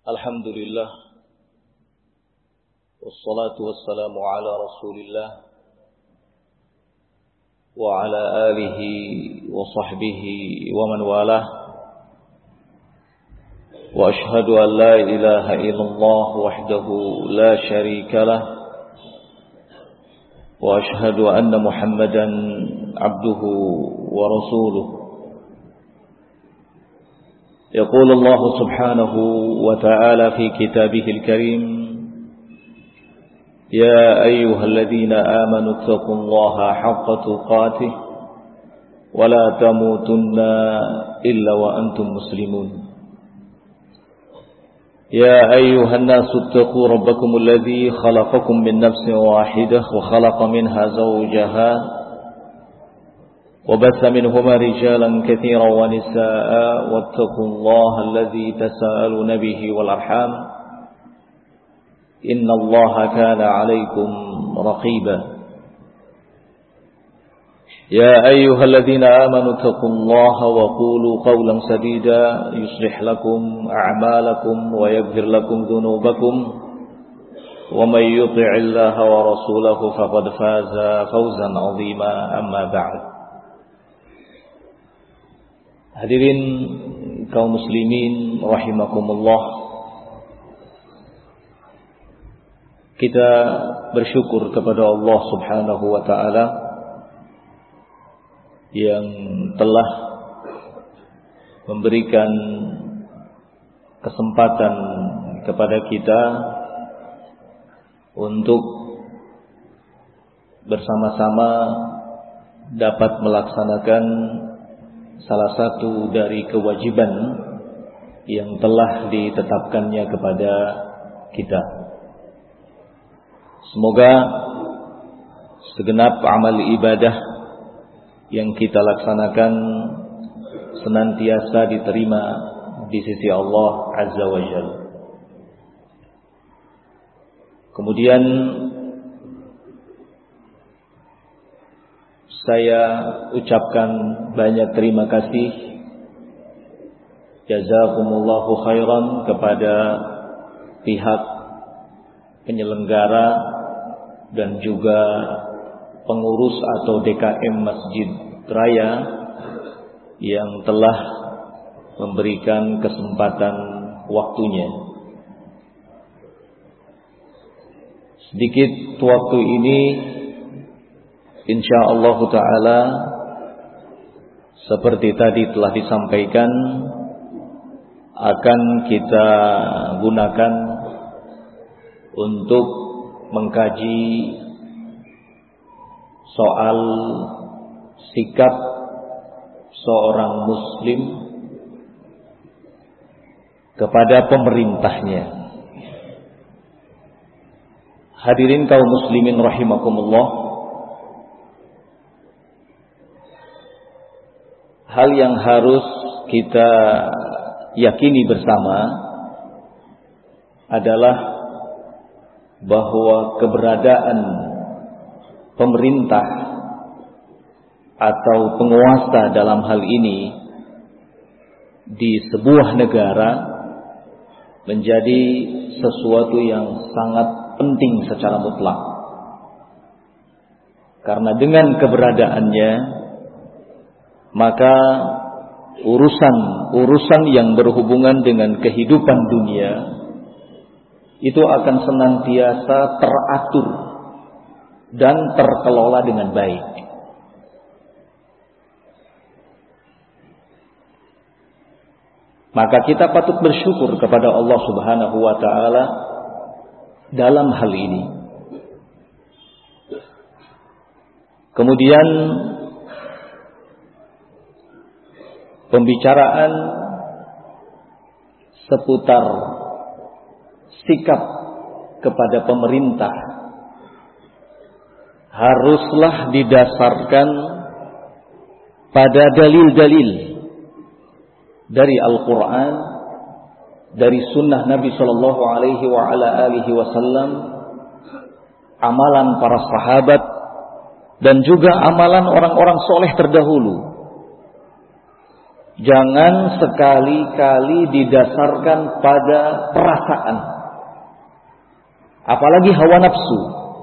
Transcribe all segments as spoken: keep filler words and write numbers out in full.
Alhamdulillah, wassalatu wassalamu ala rasulillah wa ala alihi wa sahbihi wa man walah. Wa ashhadu an la ilaha illallah wahdahu la sharika lah, wa ashhadu anna Muhammadan abduhu wa rasuluh. يقول الله سبحانه وتعالى في كتابه الكريم: يا أيها الذين آمنوا اتقوا الله حق تقاته ولا تموتن إلا وأنتم مسلمون. يا أيها الناس اتقوا ربكم الذي خلقكم من نفس واحدة وخلق منها زوجها وبث منهما رجالا كثيرا ونساء واتقوا الله الذي تساءلون به والأرحام إن الله كان عليكم رقيبا. يا أيها الذين آمنوا اتقوا الله وقولوا قولا سديدا يصلح لكم أعمالكم ويغفر لكم ذنوبكم ومن يطع الله ورسوله فقد فاز فوزا عظيما. أما بعد. Hadirin kaum muslimin rahimakumullah, kita bersyukur kepada Allah Subhanahu wa taala yang telah memberikan kesempatan kepada kita untuk bersama-sama dapat melaksanakan salah satu dari kewajiban yang telah ditetapkannya kepada kita. Semoga segenap amal ibadah yang kita laksanakan senantiasa diterima di sisi Allah Azza wa Jalla. Kemudian saya ucapkan banyak terima kasih, jazakumullahu khairan, kepada pihak penyelenggara dan juga pengurus atau D K M Masjid Raya yang telah memberikan kesempatan waktunya. Sedikit waktu ini insyaallah ta'ala seperti tadi telah disampaikan akan kita gunakan untuk mengkaji soal sikap seorang muslim kepada pemerintahnya. Hadirin kaum muslimin rahimakumullah, hal yang harus kita yakini bersama adalah bahwa keberadaan pemerintah atau penguasa dalam hal ini di sebuah negara menjadi sesuatu yang sangat penting secara mutlak. Karena dengan keberadaannya, maka urusan-urusan yang berhubungan dengan kehidupan dunia itu akan senantiasa teratur dan terkelola dengan baik. Maka kita patut bersyukur kepada Allah Subhanahu wa taala dalam hal ini. Kemudian pembicaraan seputar sikap kepada pemerintah haruslah didasarkan pada dalil-dalil dari Al-Quran, dari sunnah Nabi Sallallahu Alaihi wa ala alihi Wasallam, amalan para sahabat, dan juga amalan orang-orang soleh terdahulu. Jangan sekali-kali didasarkan pada perasaan, apalagi hawa nafsu.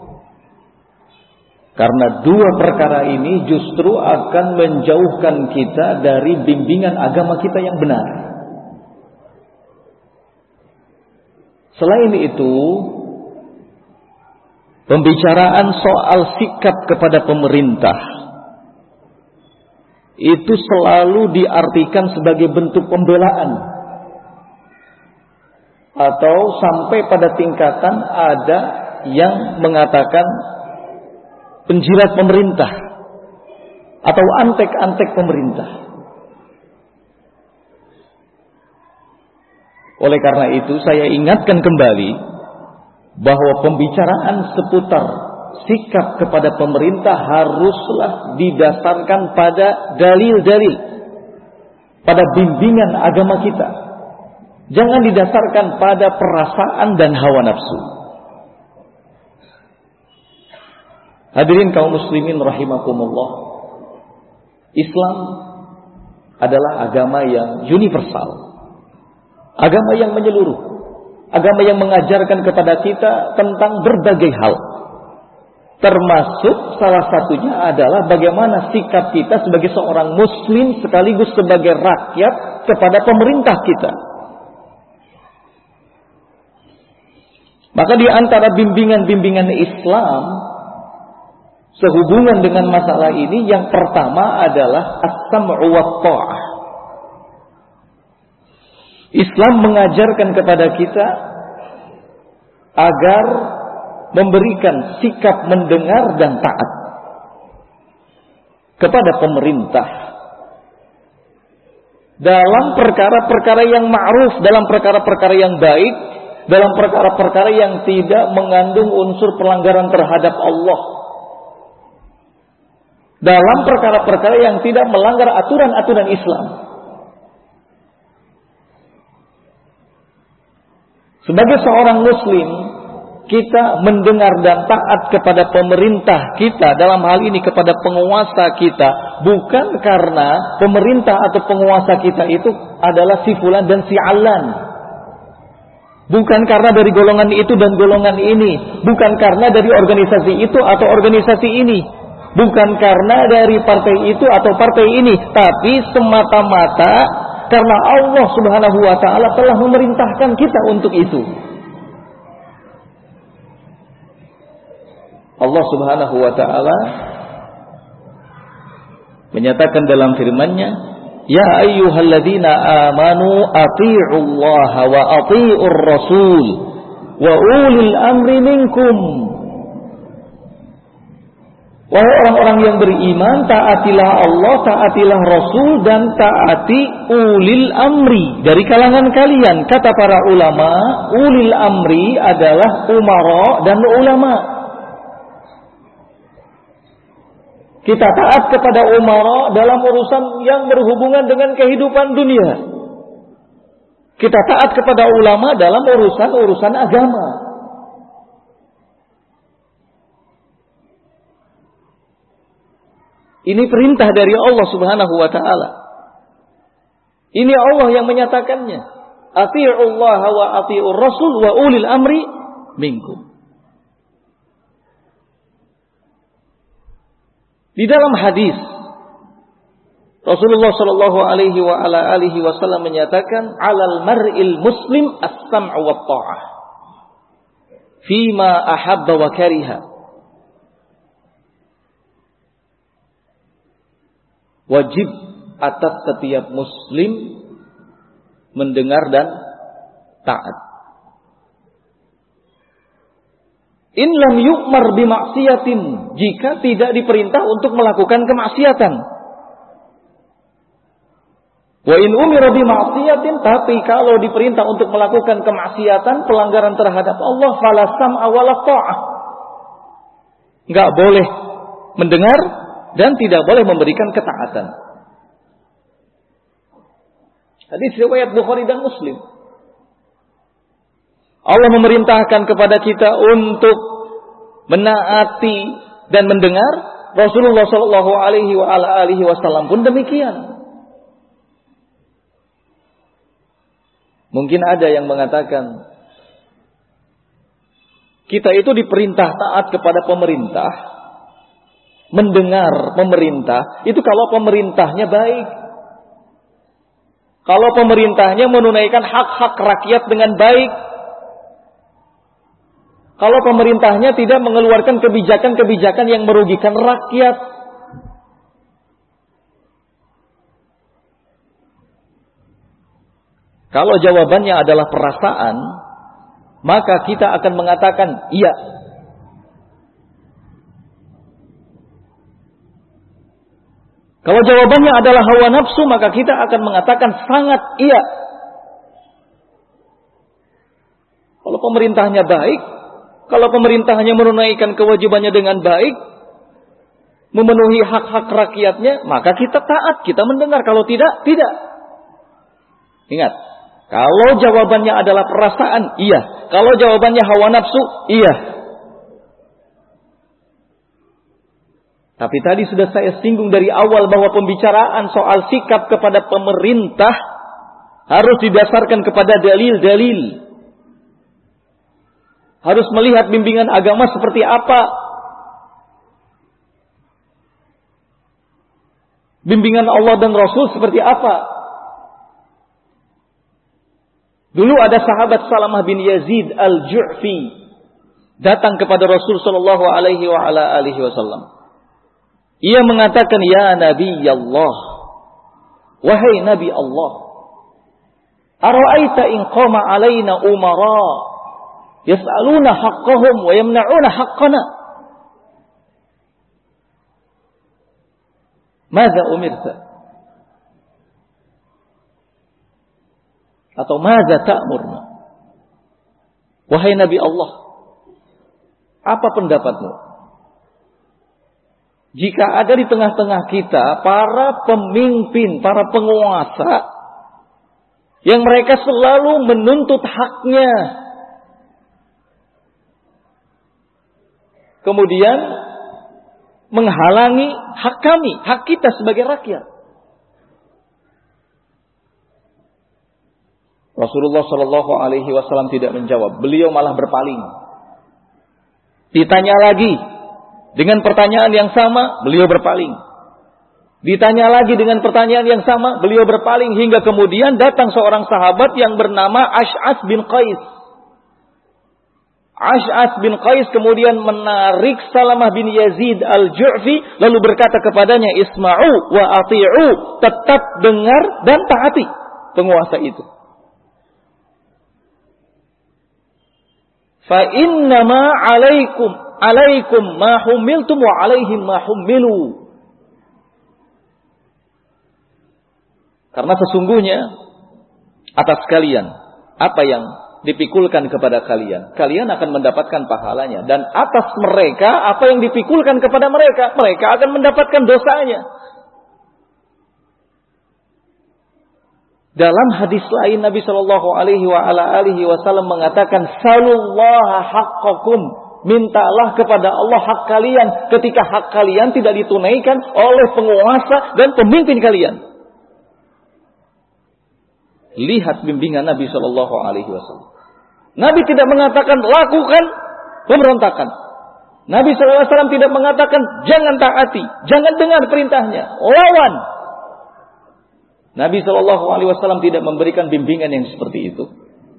Karena dua perkara ini justru akan menjauhkan kita dari bimbingan agama kita yang benar. Selain itu, pembicaraan soal sikap kepada pemerintah itu selalu diartikan sebagai bentuk pembelaan, atau sampai pada tingkatan ada yang mengatakan penjilat pemerintah atau antek-antek pemerintah. Oleh karena itu saya ingatkan kembali bahwa pembicaraan seputar sikap kepada pemerintah haruslah didasarkan pada dalil-dalil, pada bimbingan agama kita. Jangan didasarkan pada perasaan dan hawa nafsu. Hadirin kaum muslimin rahimakumullah, Islam adalah agama yang universal, agama yang menyeluruh, agama yang mengajarkan kepada kita tentang berbagai hal. Termasuk salah satunya adalah bagaimana sikap kita sebagai seorang muslim sekaligus sebagai rakyat kepada pemerintah kita. Maka di antara bimbingan-bimbingan Islam sehubungan dengan masalah ini, yang pertama adalah as-sam'u wa ta'ah. Islam mengajarkan kepada kita agar memberikan sikap mendengar dan taat kepada pemerintah dalam perkara-perkara yang ma'ruf, dalam perkara-perkara yang baik, dalam perkara-perkara yang tidak mengandung unsur pelanggaran terhadap Allah, dalam perkara-perkara yang tidak melanggar aturan-aturan Islam. Sebagai seorang muslim, kita mendengar dan taat kepada pemerintah kita, dalam hal ini kepada penguasa kita, bukan karena pemerintah atau penguasa kita itu adalah si fulan dan si alan, bukan karena dari golongan itu dan golongan ini, bukan karena dari organisasi itu atau organisasi ini, bukan karena dari partai itu atau partai ini, tapi semata-mata karena Allah Subhanahu wa ta'ala telah memerintahkan kita untuk itu. Allah Subhanahu wa ta'ala menyatakan dalam firman-Nya, ya ayyuhalladzina amanu athi'ullaha wa athi'ur rasul wa ulil amri minkum. Wahai orang-orang yang beriman, taatilah Allah, taatilah Rasul, dan taati ulil amri dari kalangan kalian. Kata para ulama, ulil amri adalah umara dan ulama. Kita taat kepada umara dalam urusan yang berhubungan dengan kehidupan dunia. Kita taat kepada ulama dalam urusan-urusan agama. Ini perintah dari Allah Subhanahu wa ta'ala. Ini Allah yang menyatakannya. Ati'ullaha wa ati'ur rasul wa ulil amri minkum. Di dalam hadis Rasulullah sallallahu alaihi wa ala alihi wasallam menyatakan, "Alal mar'il muslim as-sam'u wat tha'ah fima ahabba wa kariha." Wajib atas setiap muslim mendengar dan taat. In lam yu'mar bimaksiatin, jika tidak diperintah untuk melakukan kemaksiatan. Wa in umira bimaksiatin, tapi kalau diperintah untuk melakukan kemaksiatan, pelanggaran terhadap Allah, fala sam'a wala tha'ah. Enggak boleh mendengar dan tidak boleh memberikan ketaatan. Hadis riwayat Bukhari dan Muslim. Allah memerintahkan kepada kita untuk menaati dan mendengar. Rasulullah Shallallahu Alaihi Wasallam pun demikian. Mungkin ada yang mengatakan, kita itu diperintah taat kepada pemerintah, mendengar pemerintah, itu kalau pemerintahnya baik. Kalau pemerintahnya menunaikan hak-hak rakyat dengan baik. Kalau pemerintahnya tidak mengeluarkan kebijakan-kebijakan yang merugikan rakyat. Kalau jawabannya adalah perasaan, maka kita akan mengatakan iya. Kalau jawabannya adalah hawa nafsu, maka kita akan mengatakan sangat iya. Kalau pemerintahnya baik, kalau pemerintahnya menunaikan kewajibannya dengan baik, memenuhi hak-hak rakyatnya, maka kita taat, kita mendengar. Kalau tidak, tidak. Ingat, kalau jawabannya adalah perasaan, iya. Kalau jawabannya hawa nafsu, iya. Tapi tadi sudah saya singgung dari awal bahwa pembicaraan soal sikap kepada pemerintah harus didasarkan kepada dalil-dalil. Harus melihat bimbingan agama seperti apa. Bimbingan Allah dan Rasul seperti apa. Dulu ada sahabat Salamah bin Yazid al-Ju'fi datang kepada Rasul sallallahu alaihi wa ala alihi wasallam. Ia mengatakan, ya Nabi Allah, wahai Nabi Allah, ara'aita in qama alaina umara yas'aluna haqqahum wa yamna'una haqqana, madza umirta? Atau madza ta'murna? Wahai Nabi Allah, apa pendapatmu jika ada di tengah-tengah kita para pemimpin, para penguasa yang mereka selalu menuntut haknya, kemudian menghalangi hak kami, hak kita sebagai rakyat? Rasulullah Shallallahu Alaihi Wasallam tidak menjawab, beliau malah berpaling. Ditanya lagi dengan pertanyaan yang sama, beliau berpaling. Ditanya lagi dengan pertanyaan yang sama, beliau berpaling, hingga kemudian datang seorang sahabat yang bernama Ash'as bin Qais. Ash'as bin Qais kemudian menarik Salamah bin Yazid al-Ju'fi, lalu berkata kepadanya, isma'u wa ati'u, tetap dengar dan taati penguasa itu. Fa innama 'alaikum alaikum ma humiltum wa 'alaihim ma humilu. Karena sesungguhnya atas kalian apa yang dipikulkan kepada kalian, kalian akan mendapatkan pahalanya, dan atas mereka apa yang dipikulkan kepada mereka, mereka akan mendapatkan dosanya. Dalam hadis lain Nabi Shallallahu Alaihi Wasallam mengatakan, salullaha haqqakum, mintalah kepada Allah hak kalian ketika hak kalian tidak ditunaikan oleh penguasa dan pemimpin kalian. Lihat bimbingan Nabi Shallallahu Alaihi Wasallam. Nabi tidak mengatakan lakukan pemberontakan. Nabi Shallallahu Alaihi Wasallam tidak mengatakan jangan taati, jangan dengar perintahnya, lawan. Nabi Shallallahu Alaihi Wasallam tidak memberikan bimbingan yang seperti itu.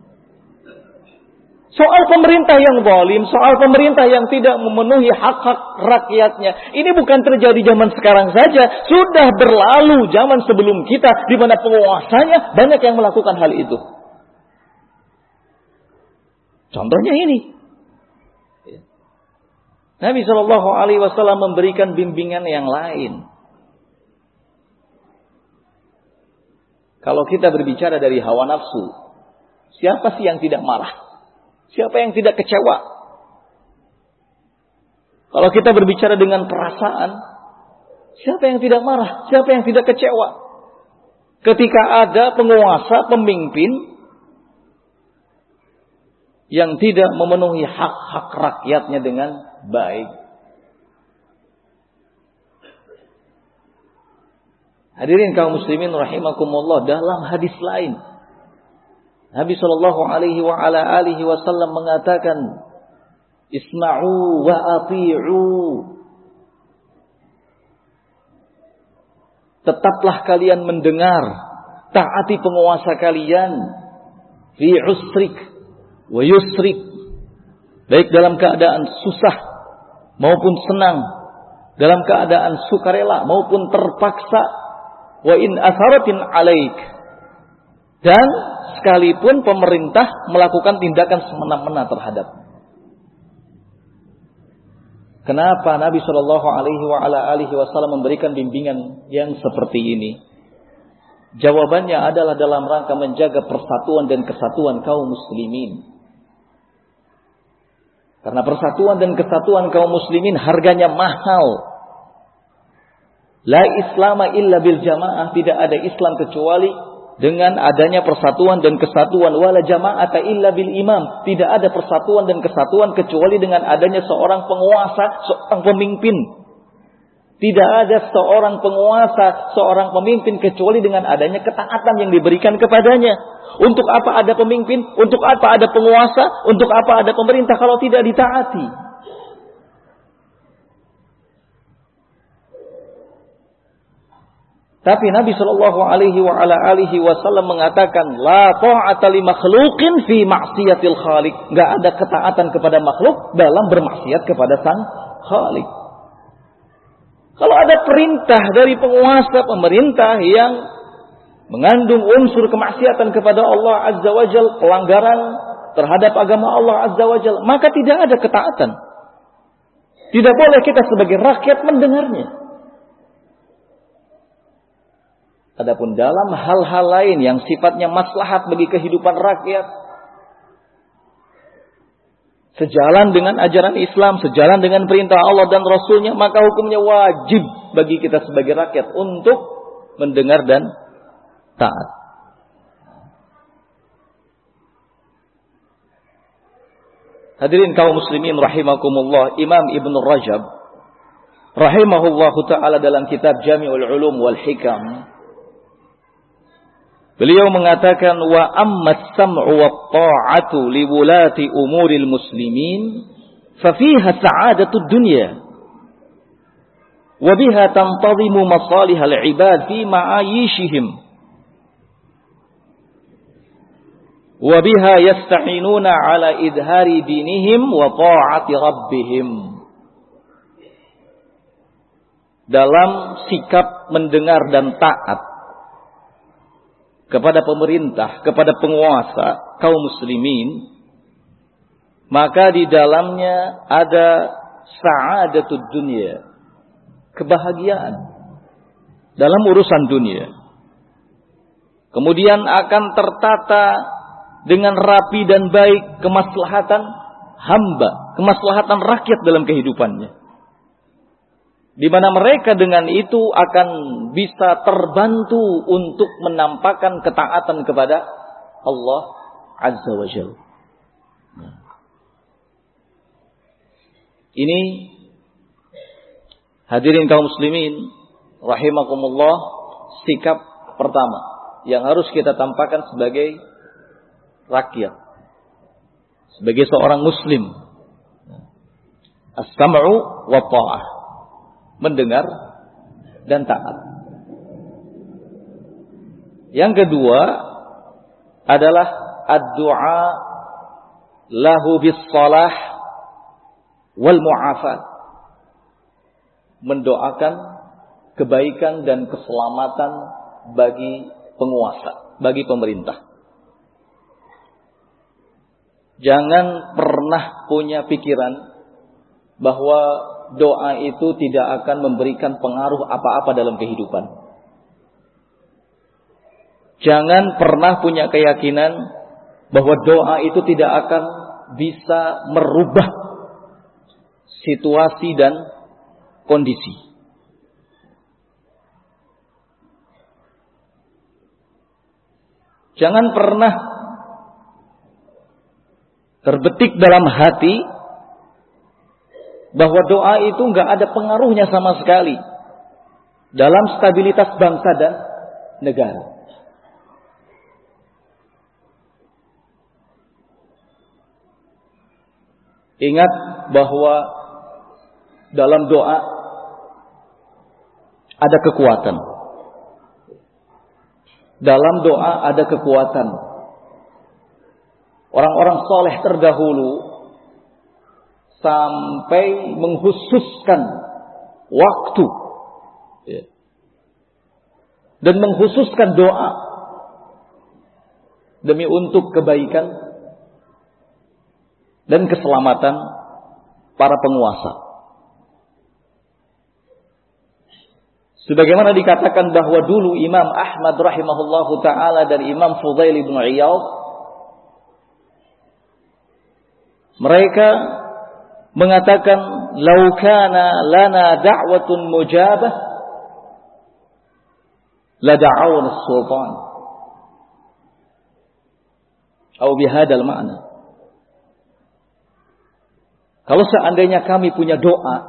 Soal pemerintah yang zalim, soal pemerintah yang tidak memenuhi hak-hak rakyatnya, ini bukan terjadi zaman sekarang saja, sudah berlalu zaman sebelum kita, di mana penguasanya banyak yang melakukan hal itu. Contohnya ini, Nabi Shallallahu Alaihi Wasallam memberikan bimbingan yang lain. Kalau kita berbicara dari hawa nafsu, siapa sih yang tidak marah? Siapa yang tidak kecewa? Kalau kita berbicara dengan perasaan, siapa yang tidak marah? Siapa yang tidak kecewa? Ketika ada penguasa, pemimpin yang tidak memenuhi hak-hak rakyatnya dengan baik. Hadirin kaum muslimin rahimakumullah, dalam hadis lain Nabi sallallahu alaihi wa ala alihi wasallam mengatakan, "Isma'u wa ati'u." Tetaplah kalian mendengar, taati penguasa kalian fi usrik wa yusrik, baik dalam keadaan susah maupun senang, dalam keadaan sukarela maupun terpaksa, wa in asaratin alaik, dan sekalipun pemerintah melakukan tindakan semena-mena terhadap. Kenapa Nabi Shallallahu Alaihi Wasallam memberikan bimbingan yang seperti ini? Jawabannya adalah dalam rangka menjaga persatuan dan kesatuan kaum muslimin. Karena persatuan dan kesatuan kaum muslimin harganya mahal. La islama illa bil jamaah, tidak ada Islam kecuali dengan adanya persatuan dan kesatuan. Wala jama'ata illa bil imam, tidak ada persatuan dan kesatuan kecuali dengan adanya seorang penguasa, seorang pemimpin. Tidak ada seorang penguasa, seorang pemimpin kecuali dengan adanya ketaatan yang diberikan kepadanya. Untuk apa ada pemimpin? Untuk apa ada penguasa? Untuk apa ada pemerintah kalau tidak ditaati? Tapi Nabi Shallallahu Alaihi Wasallam mengatakan, la ta'ata li makhluqin fi ma'siyatil khaliq. Gak ada ketaatan kepada makhluk dalam bermaksiat kepada sang khaliq. Kalau ada perintah dari penguasa pemerintah yang mengandung unsur kemaksiatan kepada Allah Azza wa Jal, pelanggaran terhadap agama Allah Azza wa Jal, maka tidak ada ketaatan. Tidak boleh kita sebagai rakyat mendengarnya. Adapun dalam hal-hal lain yang sifatnya maslahat bagi kehidupan rakyat, sejalan dengan ajaran Islam, sejalan dengan perintah Allah dan Rasulnya, maka hukumnya wajib bagi kita sebagai rakyat untuk mendengar dan taat. Hadirin kaum muslimin rahimakumullah, Imam Ibn Rajab rahimahullahu ta'ala dalam kitab Jami'ul Ulum wal Hikam, beliau mengatakan, wa amma as-sam'u wa ta'atu li wulati umuril muslimin fa fiha sa'adatud dunya wa biha tantazimu masalihal ibad fi ma'ayishihim wa biha yasta'inuna ala idhari dinihim wa ta'ati rabbihim. Dalam sikap mendengar dan taat kepada pemerintah, kepada penguasa kaum muslimin, maka di dalamnya ada sa'adatud dunia, kebahagiaan dalam urusan dunia. Kemudian akan tertata dengan rapi dan baik kemaslahatan hamba, kemaslahatan rakyat dalam kehidupannya, di mana mereka dengan itu akan bisa terbantu untuk menampakkan ketaatan kepada Allah Azza wa Jalla. Ini hadirin kaum muslimin rahimakumullah, sikap pertama yang harus kita tampakkan sebagai rakyat, sebagai seorang muslim. As-sam'u wa ta'ah, mendengar dan taat. Yang kedua adalah ad-du'a lahu bis-salah wal mu'afat, mendoakan kebaikan dan keselamatan bagi penguasa, bagi pemerintah. Jangan pernah punya pikiran bahwa doa itu tidak akan memberikan pengaruh apa-apa dalam kehidupan. Jangan pernah punya keyakinan bahwa doa itu tidak akan bisa merubah situasi dan kondisi. Jangan pernah terbetik dalam hati bahwa doa itu nggak ada pengaruhnya sama sekali dalam stabilitas bangsa dan negara. Ingat bahwa dalam doa ada kekuatan. Dalam doa ada kekuatan. Orang-orang soleh terdahulu sampai mengkhususkan waktu dan mengkhususkan doa demi untuk kebaikan dan keselamatan para penguasa. Sebagaimana dikatakan bahwa dulu Imam Ahmad rahimahullahu ta'ala dan Imam Fudail bin Iyad, mereka mengatakan, "Lau kana lana da'watun mujabah, la da'awna as-sultan." Atau bihadal makna. Kalau seandainya kami punya doa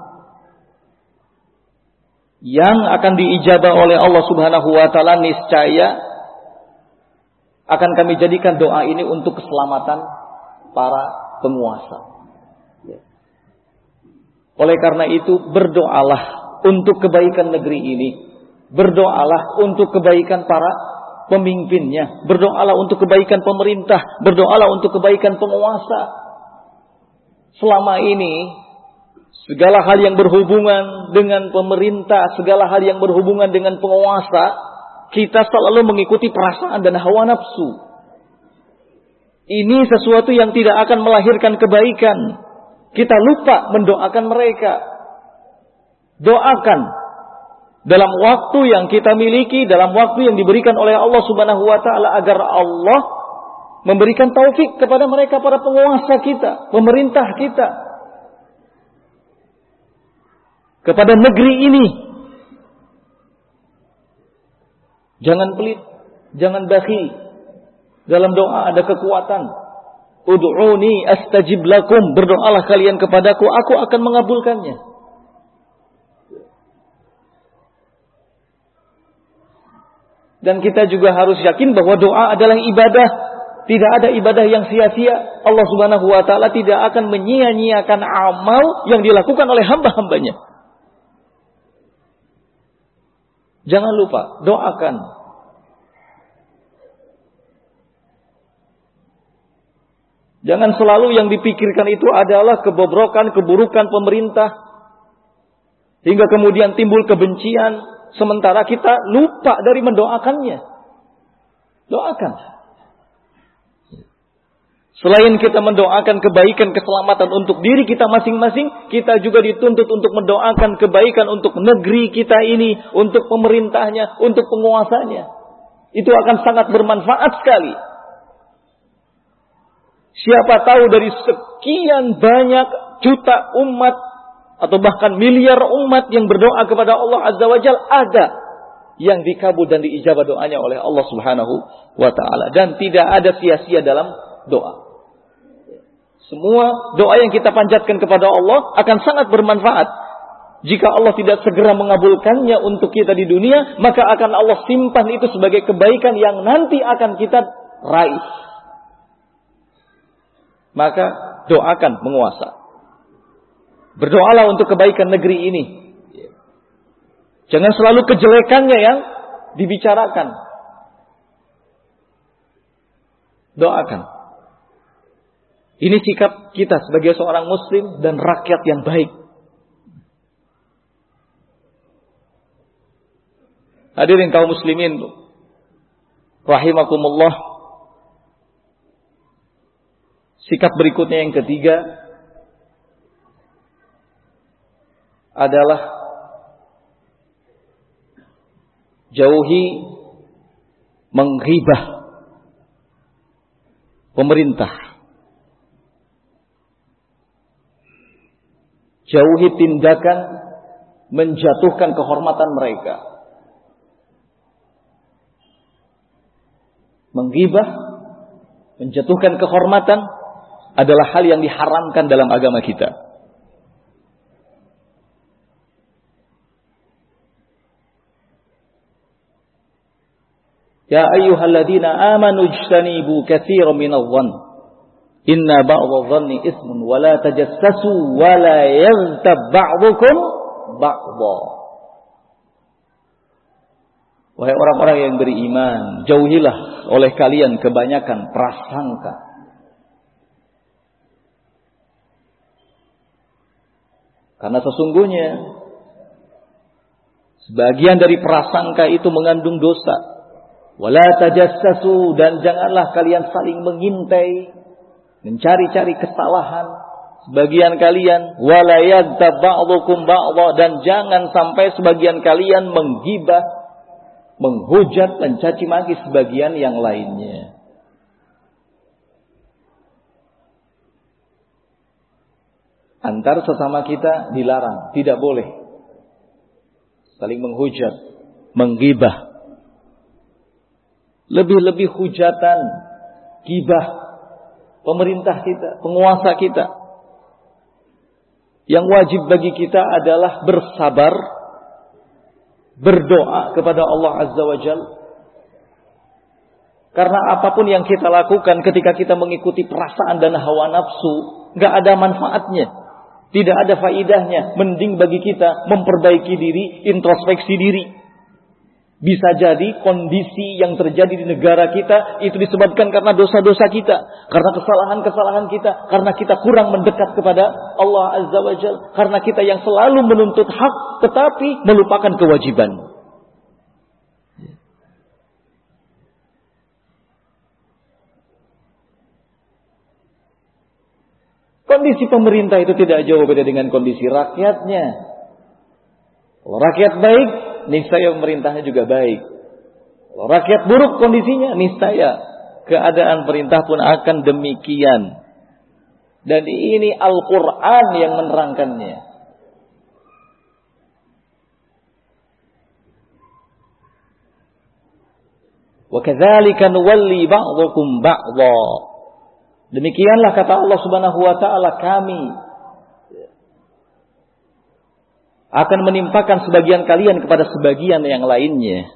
yang akan diijabah oleh Allah Subhanahu wa taala, niscaya akan kami jadikan doa ini untuk keselamatan para penguasa. Oleh karena itu, berdoalah untuk kebaikan negeri ini. Berdoalah untuk kebaikan para pemimpinnya. Berdoalah untuk kebaikan pemerintah. Berdoalah untuk kebaikan penguasa. Selama ini, segala hal yang berhubungan dengan pemerintah, segala hal yang berhubungan dengan penguasa, kita selalu mengikuti perasaan dan hawa nafsu. Ini sesuatu yang tidak akan melahirkan kebaikan. Kita lupa mendoakan mereka. Doakan dalam waktu yang kita miliki, dalam waktu yang diberikan oleh Allah Subhanahu wa taala, agar Allah memberikan taufik kepada mereka, para penguasa kita, pemerintah kita, kepada negeri ini. Jangan pelit, jangan bakhil. Dalam doa ada kekuatan. Ud'uni astajib lakum. Berdoalah kalian kepadaku, aku akan mengabulkannya. Dan kita juga harus yakin bahwa doa adalah ibadah. Tidak ada ibadah yang sia-sia. Allah Subhanahu wa taala tidak akan menyia-nyiakan amal yang dilakukan oleh hamba-hambanya. Jangan lupa, doakan. Jangan selalu yang dipikirkan itu adalah kebobrokan, keburukan pemerintah, hingga kemudian timbul kebencian, sementara kita lupa dari mendoakannya. Doakan. Selain kita mendoakan kebaikan, keselamatan untuk diri kita masing-masing, kita juga dituntut untuk mendoakan kebaikan untuk negeri kita ini, untuk pemerintahnya, untuk penguasanya. Itu akan sangat bermanfaat sekali. Siapa tahu dari sekian banyak juta umat atau bahkan miliar umat yang berdoa kepada Allah Azza wa Jalla, ada yang dikabul dan diijabah doanya oleh Allah Subhanahu wa taala, dan tidak ada sia-sia dalam doa. Semua doa yang kita panjatkan kepada Allah akan sangat bermanfaat. Jika Allah tidak segera mengabulkannya untuk kita di dunia, maka akan Allah simpan itu sebagai kebaikan yang nanti akan kita raih. Maka doakan penguasa. Berdoalah untuk kebaikan negeri ini. Jangan selalu kejelekannya yang dibicarakan. Doakan. Ini sikap kita sebagai seorang muslim dan rakyat yang baik. Hadirin kaum muslimin rahimakumullah. Sikap berikutnya yang ketiga adalah jauhi menghibah pemerintah. Jauhi tindakan menjatuhkan kehormatan mereka. Menghibah, menjatuhkan kehormatan adalah hal yang diharamkan dalam agama kita. Ya ayyuhalladzina amanu ijtanibu katsiran minadh-dhann. Inna ba'dha dhanni ismun wa la tajassasu wa la yaghtab ba'dukum ba'dha. Wahai orang-orang yang beriman, jauhilah oleh kalian kebanyakan prasangka. Karena sesungguhnya sebagian dari prasangka itu mengandung dosa. Wala tajassasu, dan janganlah kalian saling mengintai, mencari-cari kesalahan sebagian kalian. Wala yaghtab ba'dukum ba'dha, dan jangan sampai sebagian kalian menggibah, menghujat, mencaci maki sebagian yang lainnya. Antar sesama kita dilarang, tidak boleh saling menghujat, menggibah. Lebih-lebih hujatan, gibah pemerintah kita, penguasa kita. Yang wajib bagi kita adalah bersabar, berdoa kepada Allah Azza wa Jalla. Karena apapun yang kita lakukan ketika kita mengikuti perasaan dan hawa nafsu, gak ada manfaatnya. Tidak ada faidahnya. Mending bagi kita memperbaiki diri, introspeksi diri. Bisa jadi kondisi yang terjadi di negara kita itu disebabkan karena dosa-dosa kita, karena kesalahan-kesalahan kita, karena kita kurang mendekat kepada Allah Azza wa Jalla, karena kita yang selalu menuntut hak tetapi melupakan kewajiban. Kondisi pemerintah itu tidak jauh beda dengan kondisi rakyatnya. Kalau rakyat baik, niscaya pemerintahnya juga baik. Kalau rakyat buruk kondisinya, niscaya keadaan perintah pun akan demikian. Dan ini Al-Quran yang menerangkannya. Wa kadzalika nuwalli ba'dhakum ba'dha. Demikianlah kata Allah Subhanahu wa taala, kami akan menimpakan sebagian kalian kepada sebagian yang lainnya.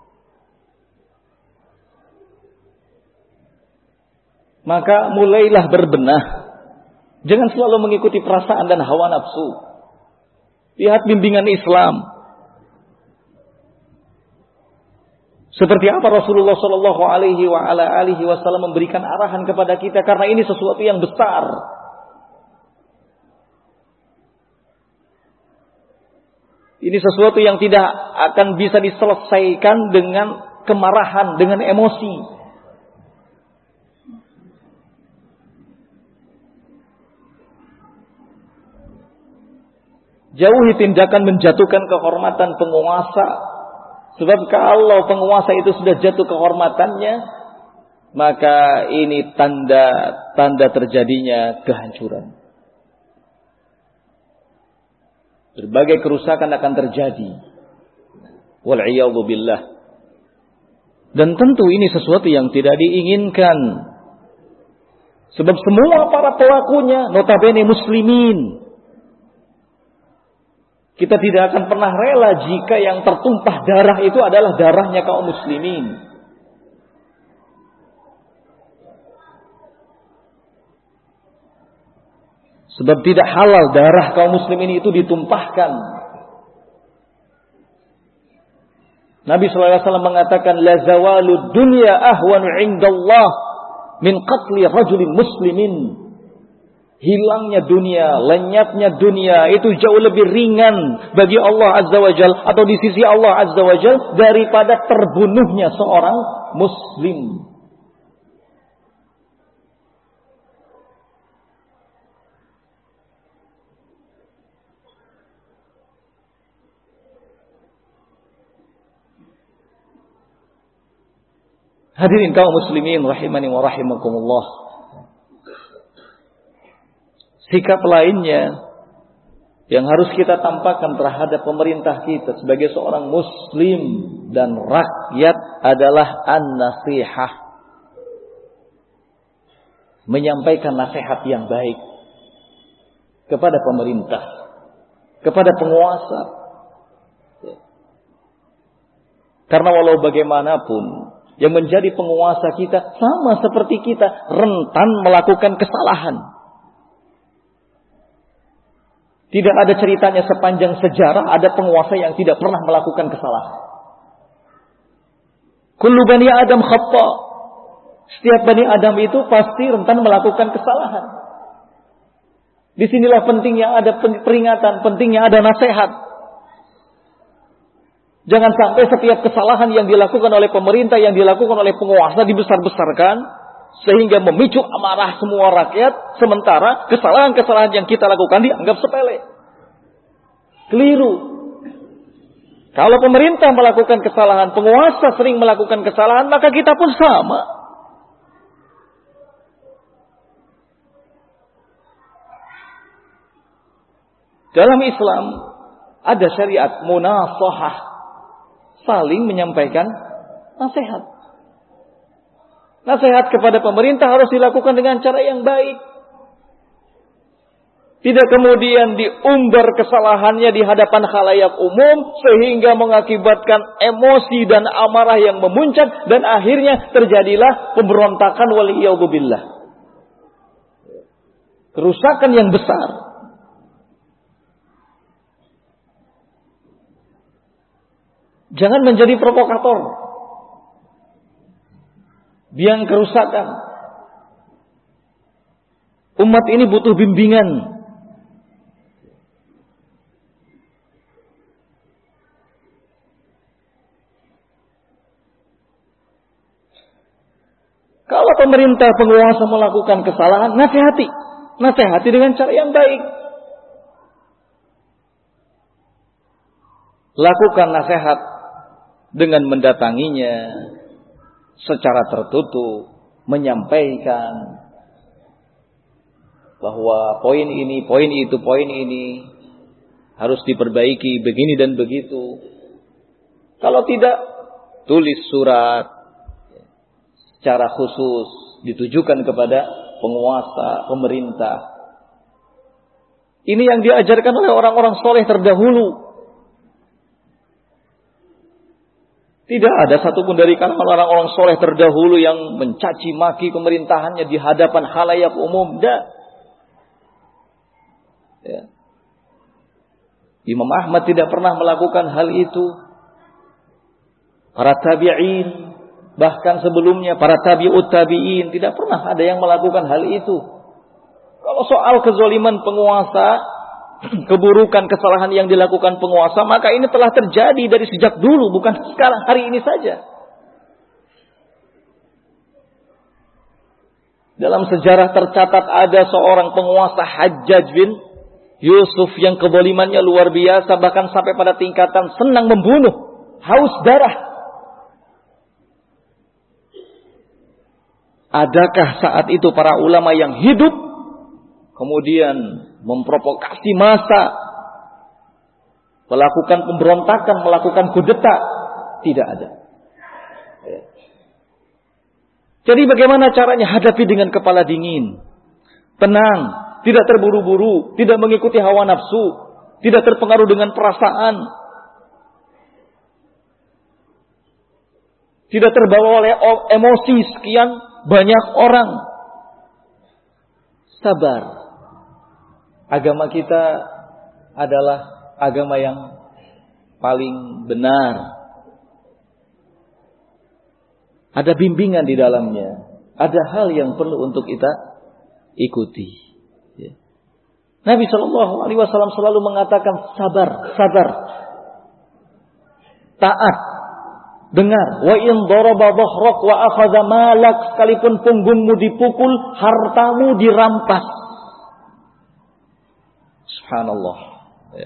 Maka mulailah berbenah. Jangan selalu mengikuti perasaan dan hawa nafsu. Lihat bimbingan Islam. Seperti apa Rasulullah Shallallahu Alaihi Wasallam memberikan arahan kepada kita, karena ini sesuatu yang besar. Ini sesuatu yang tidak akan bisa diselesaikan dengan kemarahan, dengan emosi. Jauhi tindakan menjatuhkan kehormatan penguasa. Sebab kalau penguasa itu sudah jatuh kehormatannya, maka ini tanda-tanda terjadinya kehancuran. Berbagai kerusakan akan terjadi. Wal'iyadzu billah. Dan tentu ini sesuatu yang tidak diinginkan. Sebab semua para pelakunya notabene muslimin. Kita tidak akan pernah rela jika yang tertumpah darah itu adalah darahnya kaum muslimin. Sebab tidak halal darah kaum muslimin itu ditumpahkan. Nabi sallallahu alaihi wasallam mengatakan, la zawalud dunya ahwanu indallah min qatli rajulin muslimin. Hilangnya dunia, lenyapnya dunia itu jauh lebih ringan bagi Allah Azza wa Jalla, atau di sisi Allah Azza wa Jalla, daripada terbunuhnya seorang muslim. Hadirin kaum muslimin rahimani wa rahimakumullah. Sikap lainnya yang harus kita tampakkan terhadap pemerintah kita sebagai seorang muslim dan rakyat adalah an-nasihah. Menyampaikan nasihat yang baik kepada pemerintah, kepada penguasa. Karena walau bagaimanapun yang menjadi penguasa kita sama seperti kita, rentan melakukan kesalahan. Tidak ada ceritanya sepanjang sejarah ada penguasa yang tidak pernah melakukan kesalahan. Kullu bani Adam khata. Setiap bani Adam itu pasti rentan melakukan kesalahan. Disinilah pentingnya ada peringatan, pentingnya ada nasihat. Jangan sampai setiap kesalahan yang dilakukan oleh pemerintah, yang dilakukan oleh penguasa dibesar-besarkan sehingga memicu amarah semua rakyat, sementara kesalahan-kesalahan yang kita lakukan dianggap sepele. Keliru. Kalau pemerintah melakukan kesalahan, penguasa sering melakukan kesalahan, maka kita pun sama. Dalam Islam ada syariat munasahah, saling menyampaikan nasihat. Nasihat kepada pemerintah harus dilakukan dengan cara yang baik. Tidak kemudian diumbar kesalahannya di hadapan khalayak umum sehingga mengakibatkan emosi dan amarah yang memuncak dan akhirnya terjadilah pemberontakan waliyadzubillah. Kerusakan yang besar. Jangan menjadi provokator. Biang kerusakan. Umat ini butuh bimbingan. Kalau pemerintah penguasa melakukan kesalahan, nasihati. Nasihati dengan cara yang baik. Lakukan nasihat dengan mendatanginya secara tertutup, menyampaikan bahwa poin ini, poin itu, poin ini harus diperbaiki begini dan begitu. Kalau tidak, tulis surat secara khusus ditujukan kepada penguasa, pemerintah. Ini yang diajarkan oleh orang-orang soleh terdahulu. Tidak ada satupun dari kalangan orang-orang soleh terdahulu yang mencaci maki pemerintahannya di hadapan khalayak umum. Tidak. Ya. Imam Ahmad tidak pernah melakukan hal itu. Para tabi'in, bahkan sebelumnya para tabi'ut tabi'in, tidak pernah ada yang melakukan hal itu. Kalau soal kezaliman penguasa, keburukan, kesalahan yang dilakukan penguasa, maka ini telah terjadi dari sejak dulu, bukan sekarang, hari ini saja. Dalam sejarah tercatat ada seorang penguasa Hajjaj bin Yusuf yang kezalimannya luar biasa, bahkan sampai pada tingkatan senang membunuh, haus darah. Adakah saat itu para ulama yang hidup kemudian memprovokasi massa, melakukan pemberontakan, melakukan kudeta? Tidak ada. Jadi bagaimana caranya? Hadapi dengan kepala dingin, tenang, tidak terburu-buru, tidak mengikuti hawa nafsu, tidak terpengaruh dengan perasaan, tidak terbawa oleh emosi sekian banyak orang. Sabar. Agama kita adalah agama yang paling benar. Ada bimbingan di dalamnya. Ada hal yang perlu untuk kita ikuti. Ya. Nabi shallallahu alaihi wasallam selalu mengatakan sabar, sabar. Taat. Dengar. Wa in daraba dhahrak wa akhadha malak, sekalipun punggungmu dipukul, hartamu dirampas. Subhanallah. Ya.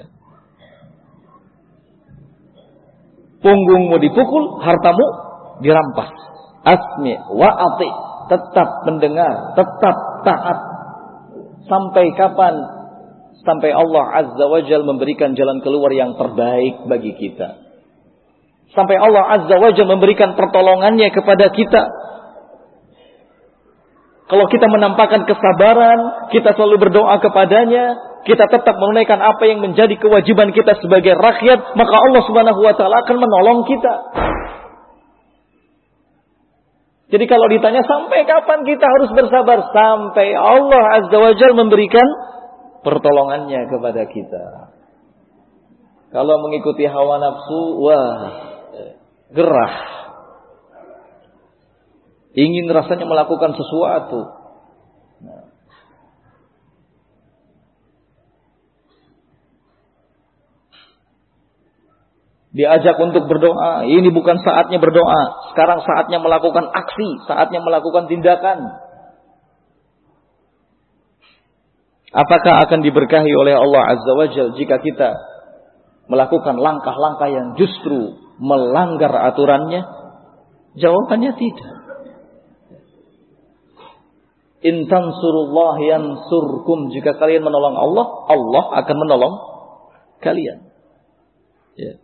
Punggungmu dipukul, hartamu dirampas. Asmi wa ati, tetap mendengar, tetap taat. Sampai kapan? Sampai Allah Azza wa Jalla memberikan jalan keluar yang terbaik bagi kita. Sampai Allah Azza wa Jalla memberikan pertolongannya kepada kita. Kalau kita menampakkan kesabaran, kita selalu berdoa kepadanya, kita tetap menunaikan apa yang menjadi kewajiban kita sebagai rakyat, maka Allah Subhanahu wa taala akan menolong kita. Jadi kalau ditanya sampai kapan kita harus bersabar? Sampai Allah Azza wa Jalla memberikan pertolongannya kepada kita. Kalau mengikuti hawa nafsu, wah, gerah. Ingin rasanya melakukan sesuatu. Nah. Diajak untuk berdoa, ini bukan saatnya berdoa. Sekarang saatnya melakukan aksi, saatnya melakukan tindakan. Apakah akan diberkahi oleh Allah Azza wa Jalla jika kita melakukan langkah-langkah yang justru melanggar aturannya? Jawabannya tidak. In tansurullah yansurkum. Jika kalian menolong Allah, Allah akan menolong kalian. Ya.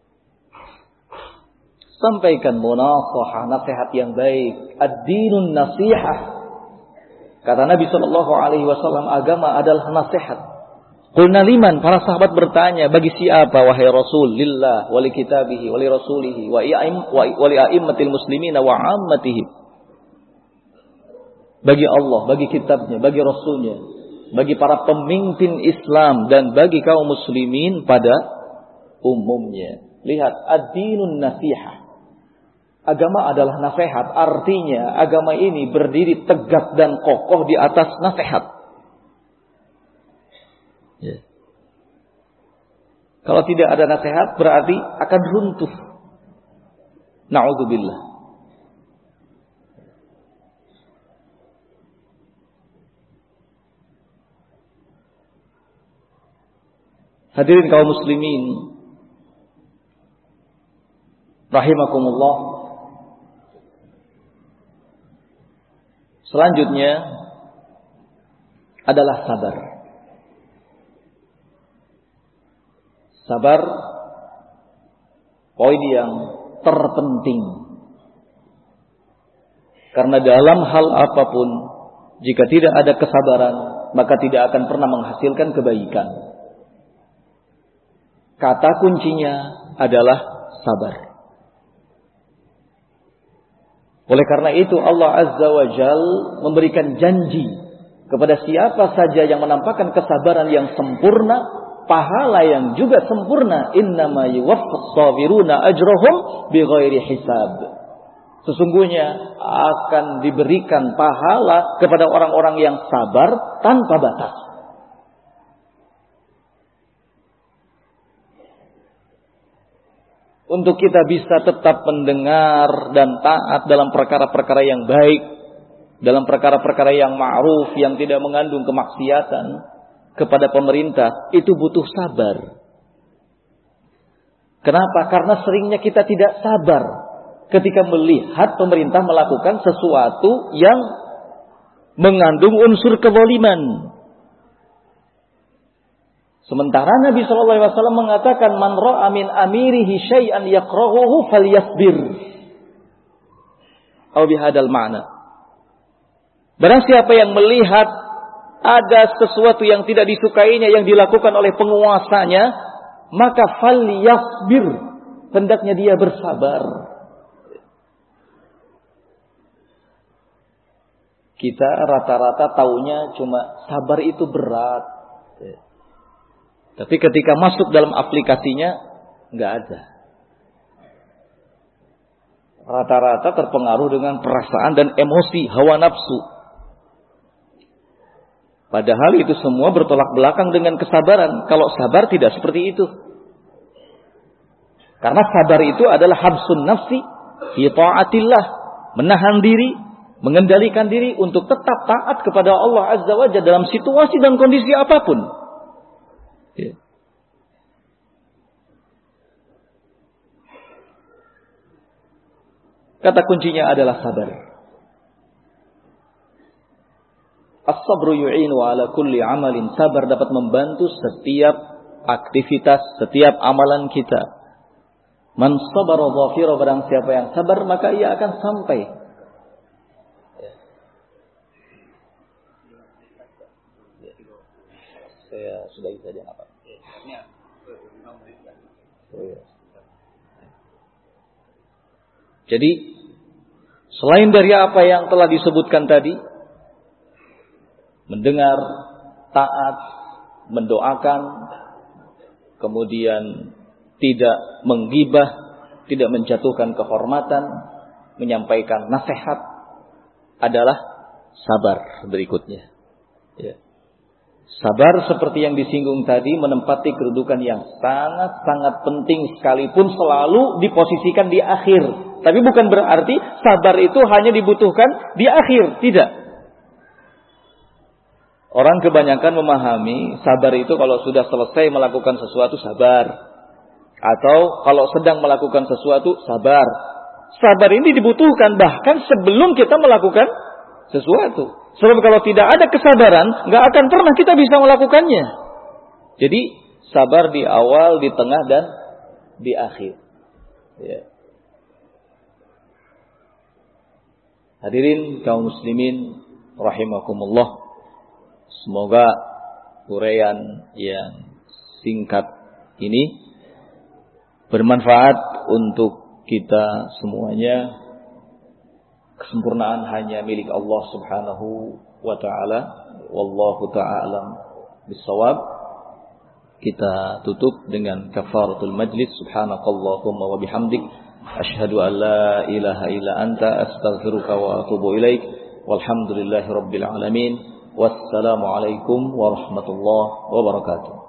Sampaikan munasahah, nasihat yang baik. Ad-dinun nasihah. Kata Nabi sallallahu alaihi wasallam, agama adalah nasihat. Qulna liman, para sahabat bertanya, bagi siapa wahai Rasul? Lillah, wali kitabihi, wali rasulihi, wa wali a'immatil muslimina wa ammatihim. Bagi Allah, bagi kitabnya, bagi rasulnya, bagi para pemimpin Islam dan bagi kaum muslimin pada umumnya. Lihat, ad-dinun nasihah. Agama adalah nasihat, artinya agama ini berdiri tegak dan kokoh di atas nasihat. Ya. Kalau tidak ada nasihat berarti akan runtuh. Na'udzubillah. Hadirin kaum muslimin rahimakumullah. Selanjutnya adalah sabar. Sabar poin yang terpenting. Karena dalam hal apapun jika tidak ada kesabaran maka tidak akan pernah menghasilkan kebaikan. Kata kuncinya adalah sabar. Oleh karena itu Allah Azza wa Jal memberikan janji kepada siapa saja yang menampakkan kesabaran yang sempurna, pahala yang juga sempurna. Innama yuwaffas sabiruna ajrahum bighairi hisab. Sesungguhnya akan diberikan pahala kepada orang-orang yang sabar tanpa batas. Untuk kita bisa tetap mendengar dan taat dalam perkara-perkara yang baik, dalam perkara-perkara yang ma'ruf, yang tidak mengandung kemaksiatan kepada pemerintah, itu butuh sabar. Kenapa? Karena seringnya kita tidak sabar ketika melihat pemerintah melakukan sesuatu yang mengandung unsur kezaliman. Sementara Nabi shallallahu alaihi wasallam mengatakan, man ra'a min amirihi syai'an yakrahuhu falyasbir. Atau bihadal ma'na. Barang siapa yang melihat ada sesuatu yang tidak disukainya yang dilakukan oleh penguasanya, maka falyasbir. Hendaknya dia bersabar. Kita rata-rata taunya cuma sabar itu berat. Tapi ketika masuk dalam aplikasinya, nggak ada. Rata-rata terpengaruh dengan perasaan dan emosi, hawa nafsu. Padahal itu semua bertolak belakang dengan kesabaran. Kalau sabar tidak seperti itu. Karena sabar itu adalah habsun nafsi fi ta'atillah. Menahan diri, mengendalikan diri untuk tetap taat kepada Allah Azza wa Jalla dalam situasi dan kondisi apapun. Ya. Kata kuncinya adalah sabar. As-sabru yu'inu ala kulli amalin. Sabar dapat membantu setiap aktivitas, setiap amalan kita. Man sabara dhafira, barang siapa yang sabar maka ia akan sampai. Ya. Saya sudah bisa dia apa? Oh, ya. Jadi Selain dari apa yang telah disebutkan tadi, mendengar, taat, mendoakan, kemudian tidak menggibah, tidak menjatuhkan kehormatan, menyampaikan nasihat, adalah sabar berikutnya. Ya. Sabar seperti yang disinggung tadi menempati kedudukan yang sangat-sangat penting, sekalipun selalu diposisikan di akhir. Tapi bukan berarti sabar itu hanya dibutuhkan di akhir, tidak. Orang kebanyakan memahami sabar itu kalau sudah selesai melakukan sesuatu sabar, atau kalau sedang melakukan sesuatu sabar. Sabar ini dibutuhkan bahkan sebelum kita melakukan sesuatu. Sebab kalau tidak ada kesabaran, nggak akan pernah kita bisa melakukannya. Jadi sabar di awal, di tengah, dan di akhir. Ya. Hadirin kaum muslimin rahimakumullah. Semoga uraian yang singkat ini bermanfaat untuk kita semuanya. Kesempurnaan hanya milik Allah Subhanahu wa taala. Wallahu ta'ala bis-shawab. Kita tutup dengan kafaratul majlis. Subhanakallahumma wa bihamdik, asyhadu an la ilaha illa anta, astaghfiruka wa atubu ilaik. Walhamdulillahirabbil alamin. Wassalamu alaikum warahmatullahi wabarakatuh.